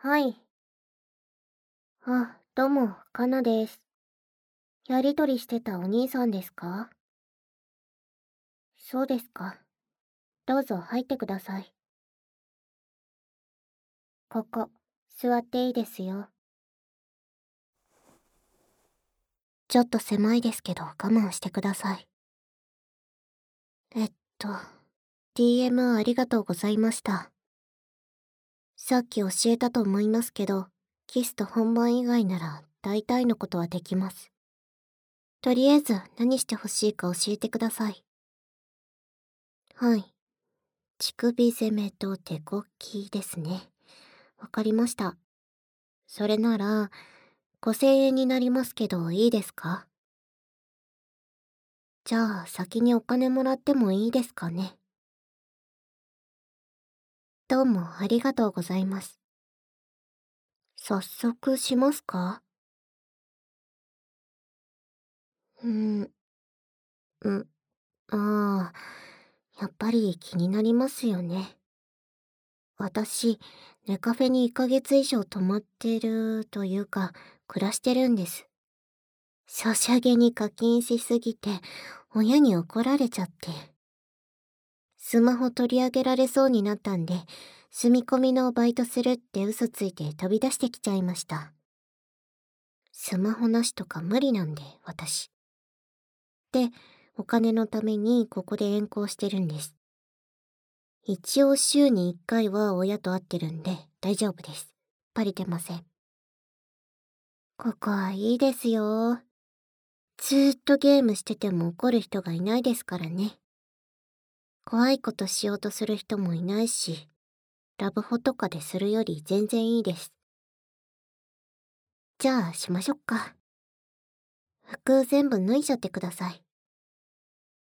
はい。あ、どうも、かなです。やりとりしてたお兄さんですか？そうですか。どうぞ入ってください。ここ、座っていいですよ。ちょっと狭いですけど我慢してください。えっと、DM ありがとうございました。さっき教えたと思いますけど、キスと本番以外なら大体のことはできます。とりあえず何してほしいか教えてください。はい。乳首攻めと手こきですね。わかりました。それなら、5000円になりますけどいいですか？じゃあ先にお金もらってもいいですかね？どうもありがとうございます。早速しますか？うーん、ああ、やっぱり気になりますよね。私、ネカフェに1ヶ月以上泊まってるというか、暮らしてるんです。しょしゃげに課金しすぎて、親に怒られちゃって。スマホ取り上げられそうになったんで、住み込みのバイトするって嘘ついて飛び出してきちゃいました。スマホなしとか無理なんで、私。で、お金のためにここで遠行してるんです。一応週に1回は親と会ってるんで大丈夫です。バレてません。ここはいいですよ。ずーっとゲームしてても怒る人がいないですからね。怖いことしようとする人もいないし、ラブホとかでするより全然いいです。じゃあしましょっか。服全部脱いじゃってください。